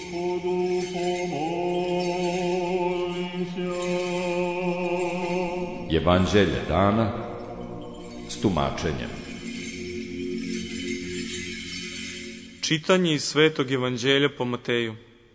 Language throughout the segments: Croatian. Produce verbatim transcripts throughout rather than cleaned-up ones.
Evanđelje dana s tumačenjem. Čitanje iz Svetog Evanđelja po Mateju.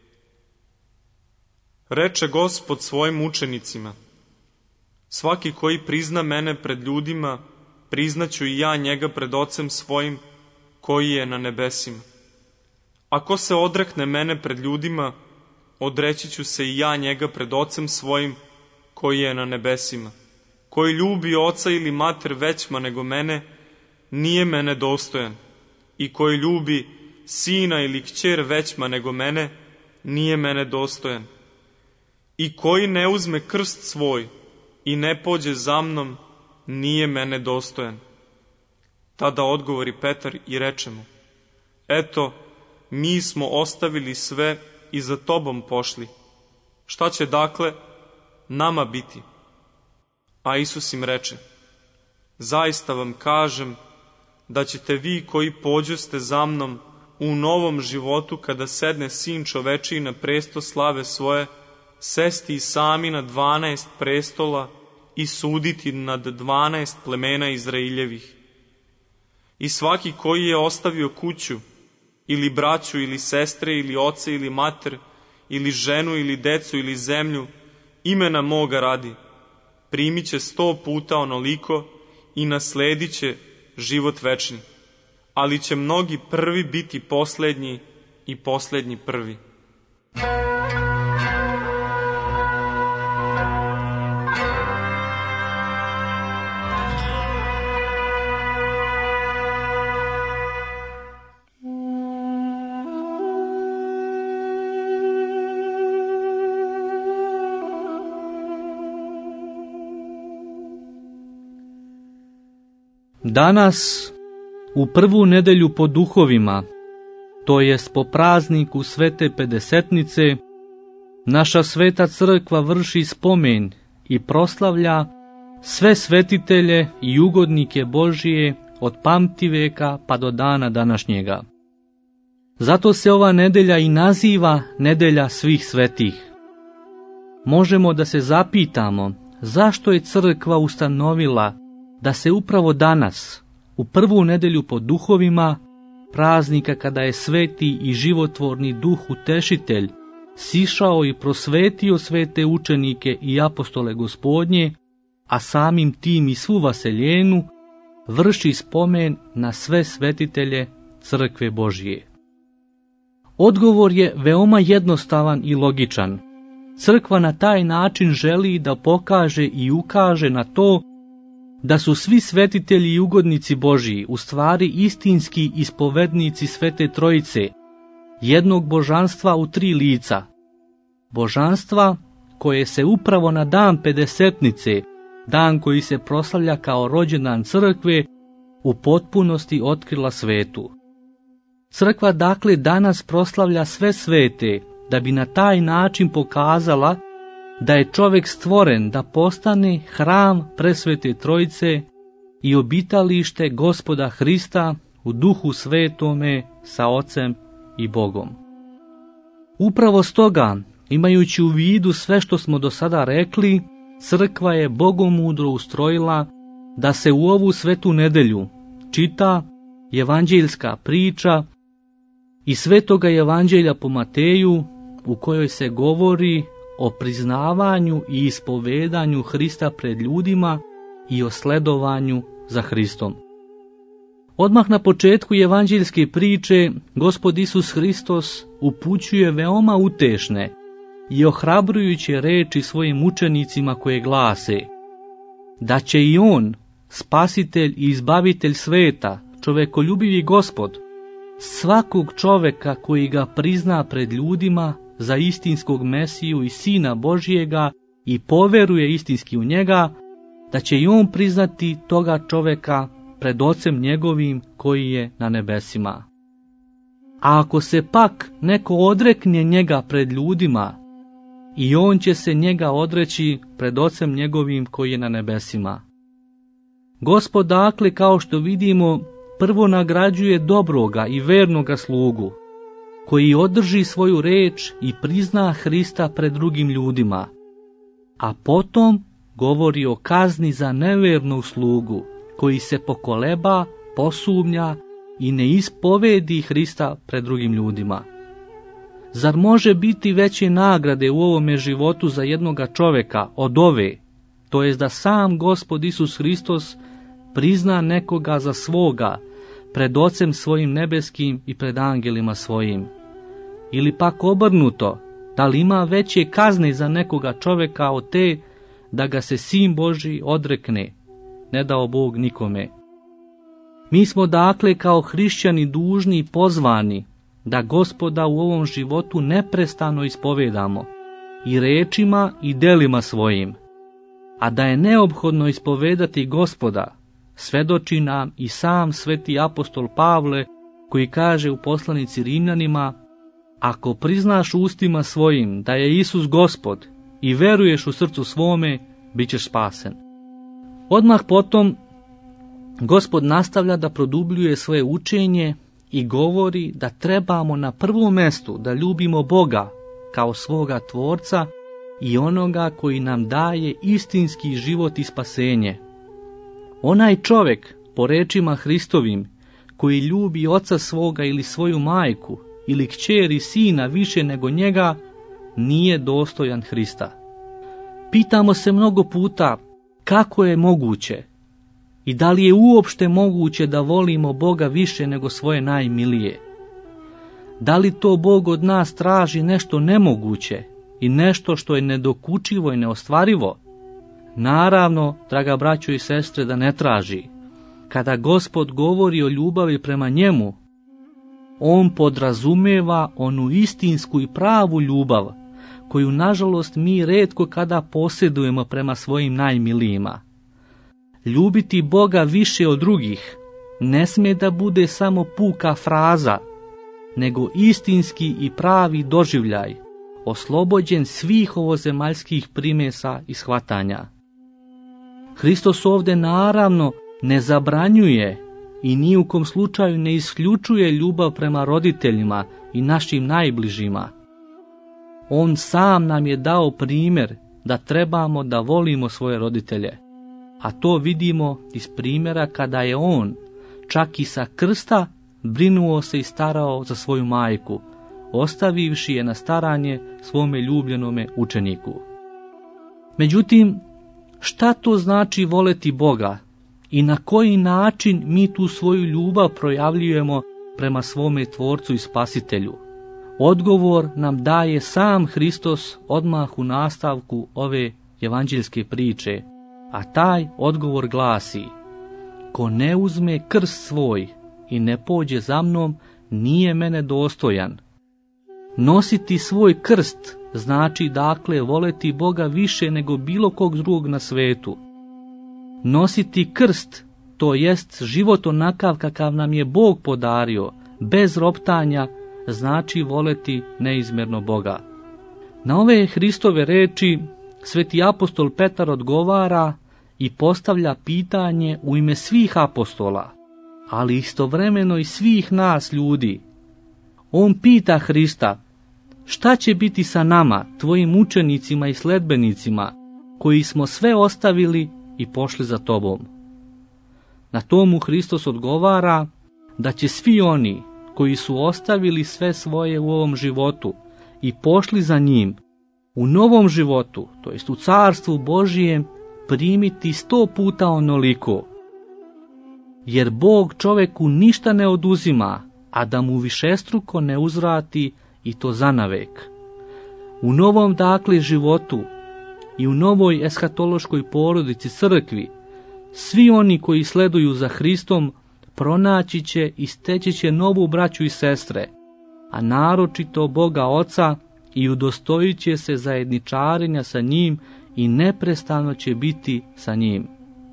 Reče Gospod svojim učenicima: svaki koji prizna mene pred ljudima, priznaću i ja njega pred Ocem svojim koji je na nebesima. Ako se odrekne mene pred ljudima, odreći ću se i ja njega pred Ocem svojim koji je na nebesima. Koji ljubi oca ili mater većma nego mene, nije mene dostojan. I koji ljubi sina ili kćer većma nego mene, nije mene dostojan. I koji ne uzme krst svoj i ne pođe za mnom, nije mene dostojan. Tada odgovori Petar i reče mu: eto, mi smo ostavili sve i za tobom pošli. Šta će dakle nama biti? A Isus im reče: zaista vam kažem da ćete vi koji pođoste za mnom u novom životu, kada sedne Sin čovečiji na presto slave svoje, sesti i sami na dvanaest prestola i suditi nad dvanaest plemena Izraeljevih. I svaki koji je ostavio kuću, ili braću, ili sestre, ili oca, ili mater, ili ženu, ili decu, ili zemlju, imena moga radi, primit će sto puta onoliko i nasledit će život večni. Ali će mnogi prvi biti poslednji i poslednji prvi. Danas, u prvu nedelju po duhovima, to jest po prazniku Svete Pedesetnice, naša Sveta Crkva vrši spomen i proslavlja sve svetitelje i ugodnike Božije od pamtiveka pa do dana današnjega. Zato se ova nedelja i naziva Nedelja svih svetih. Možemo da se zapitamo zašto je Crkva ustanovila da se upravo danas, u prvu nedelju po duhovima, praznika kada je sveti i životvorni duh utešitelj sišao i prosvetio svete učenike i apostole Gospodnje, a samim tim i svu vaseljenu, vrši spomen na sve svetitelje Crkve Božije. Odgovor je veoma jednostavan i logičan. Crkva na taj način želi da pokaže i ukaže na to da su svi svetitelji i ugodnici Božiji u stvari istinski ispovednici Svete Trojice, jednog božanstva u tri lica. Božanstva koje se upravo na dan Pedesetnice, dan koji se proslavlja kao rođendan Crkve, u potpunosti otkrila svetu. Crkva dakle danas proslavlja sve svete, da bi na taj način pokazala da je čovjek stvoren da postane hram presvete Trojice i obitalište Gospoda Hrista u Duhu Svetome sa Ocem i Bogom. Upravo stoga, imajući u vidu sve što smo do sada rekli, Crkva je bogomudro ustrojila da se u ovu svetu nedelju čita evanđeljska priča iz Svetoga Evanđelja po Mateju, u kojoj se govori o priznavanju i ispovedanju Hrista pred ljudima i o sledovanju za Hristom. Odmah na početku evanđeljske priče Gospod Isus Hristos upućuje veoma utešne i ohrabrujuće reči svojim učenicima koje glase da će i On, spasitelj i izbavitelj sveta, čovekoljubivi Gospod, svakog čoveka koji ga prizna pred ljudima za istinskog Mesiju i Sina Božijega i poveruje istinski u njega, da će i on priznati toga čoveka pred Ocem njegovim koji je na nebesima. A ako se pak neko odrekne njega pred ljudima, i on će se njega odreći pred Ocem njegovim koji je na nebesima. Gospod dakle, kao što vidimo, prvo nagrađuje dobroga i vernoga slugu, koji održi svoju reč i prizna Hrista pred drugim ljudima, a potom govori o kazni za nevernu slugu, koji se pokoleba, posumnja i ne ispovedi Hrista pred drugim ljudima. Zar može biti veće nagrade u ovome životu za jednoga čoveka od ove, to jest da sam Gospod Isus Hristos prizna nekoga za svoga pred Ocem svojim nebeskim i pred angelima svojim? Ili pak obrnuto, da li ima veće kazne za nekoga čoveka od te da ga se Sin Božji odrekne, ne dao Bog nikome? Mi smo dakle kao hrišćani dužni i pozvani da Gospoda u ovom životu neprestano ispovedamo i rečima i delima svojim, a da je neophodno ispovedati Gospoda svedoči nam i sam sveti apostol Pavle, koji kaže u poslanici Rimljanima: ako priznaš ustima svojim da je Isus Gospod i veruješ u srcu svome, bit ćeš spasen. Odmah potom Gospod nastavlja da produbljuje svoje učenje i govori da trebamo na prvom mestu da ljubimo Boga kao svoga Tvorca i onoga koji nam daje istinski život i spasenje. Onaj čovjek, po rečima Hristovim, koji ljubi oca svoga ili svoju majku ili kćer i sina više nego njega, nije dostojan Hrista. Pitamo se mnogo puta kako je moguće i da li je uopšte moguće da volimo Boga više nego svoje najmilije. Da li to Bog od nas traži nešto nemoguće i nešto što je nedokučivo i neostvarivo? Naravno, draga braćo i sestre, da ne traži. Kada Gospod govori o ljubavi prema njemu, on podrazumeva onu istinsku i pravu ljubav, koju nažalost mi retko kada posjedujemo prema svojim najmilijima. Ljubiti Boga više od drugih ne smije da bude samo puka fraza, nego istinski i pravi doživljaj, oslobođen svih ovozemaljskih primesa i shvatanja. Hristos ovdje naravno ne zabranjuje i ni u kom slučaju ne isključuje ljubav prema roditeljima i našim najbližima. On sam nam je dao primjer da trebamo da volimo svoje roditelje, a to vidimo iz primjera kada je on, čak i sa krsta, brinuo se i starao za svoju majku, ostavivši je na staranje svome ljubljenome učeniku. Međutim, šta to znači voleti Boga i na koji način mi tu svoju ljubav projavljujemo prema svome Tvorcu i Spasitelju? Odgovor nam daje sam Hristos odmah u nastavku ove evanđeljske priče, a taj odgovor glasi: ko ne uzme krst svoj i ne pođe za mnom, nije mene dostojan. Nositi svoj krst znači dakle voleti Boga više nego bilo kog drugog na svetu. Nositi krst, to jest život onakav kakav nam je Bog podario, bez roptanja, znači voleti neizmjerno Boga. Na ove Hristove reči sveti apostol Petar odgovara i postavlja pitanje u ime svih apostola, ali istovremeno i svih nas ljudi. On pita Hrista: šta će biti sa nama, tvojim učenicima i sledbenicima, koji smo sve ostavili i pošli za tobom? Na tomu Hristos odgovara da će svi oni koji su ostavili sve svoje u ovom životu i pošli za njim, u novom životu, to jest u carstvu Božijem, primiti sto puta onoliko. Jer Bog čoveku ništa ne oduzima, a da mu višestruko ne uzvrati i to zanavek. U novom dakle životu i u novoj eshatološkoj porodici crkvi, svi oni koji sleduju za Hristom pronaći će i steći će novu braću i sestre, a naročito Boga Oca, i udostojit će se zajedničarenja sa njim i neprestano će biti sa njim.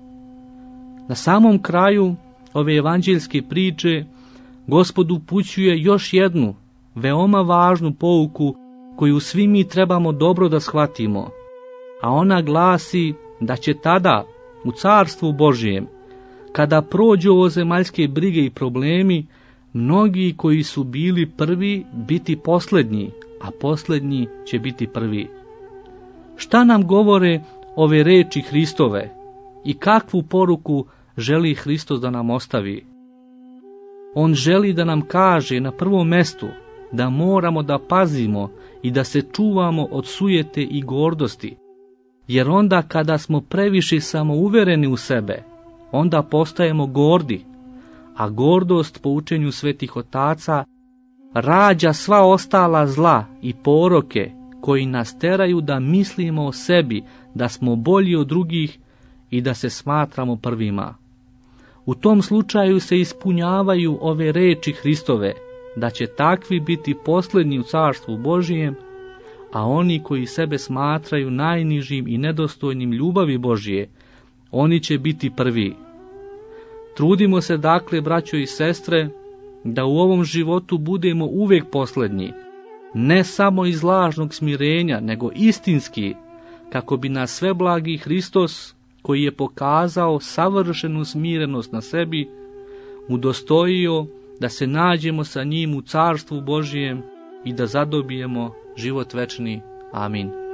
Na samom kraju ove evanđeljske priče Gospod upućuje još jednu veoma važnu pouku koju svi mi trebamo dobro da shvatimo, a ona glasi da će tada u carstvu Božijem, kada prođu ovozemaljske brige i problemi, mnogi koji su bili prvi biti posljednji, a posljednji će biti prvi. Šta nam govore ove reči Hristove i kakvu poruku želi Hristos da nam ostavi? On želi da nam kaže na prvom mestu da moramo da pazimo i da se čuvamo od sujete i gordosti, jer onda kada smo previše samouvereni u sebe, onda postajemo gordi, a gordost po učenju svetih otaca rađa sva ostala zla i poroke koji nas teraju da mislimo o sebi, da smo bolji od drugih i da se smatramo prvima. U tom slučaju se ispunjavaju ove reči Hristove, da će takvi biti posljednji u carstvu Božijem, a oni koji sebe smatraju najnižim i nedostojnim ljubavi Božije, oni će biti prvi. Trudimo se dakle, braćo i sestre, da u ovom životu budemo uvijek posljednji, ne samo iz lažnog smirenja, nego istinski, kako bi nas sveblagi Hristos, koji je pokazao savršenu smirenost na sebi, udostojio da se nađemo sa njim u carstvu Božijem i da zadobijemo život večni. Amin.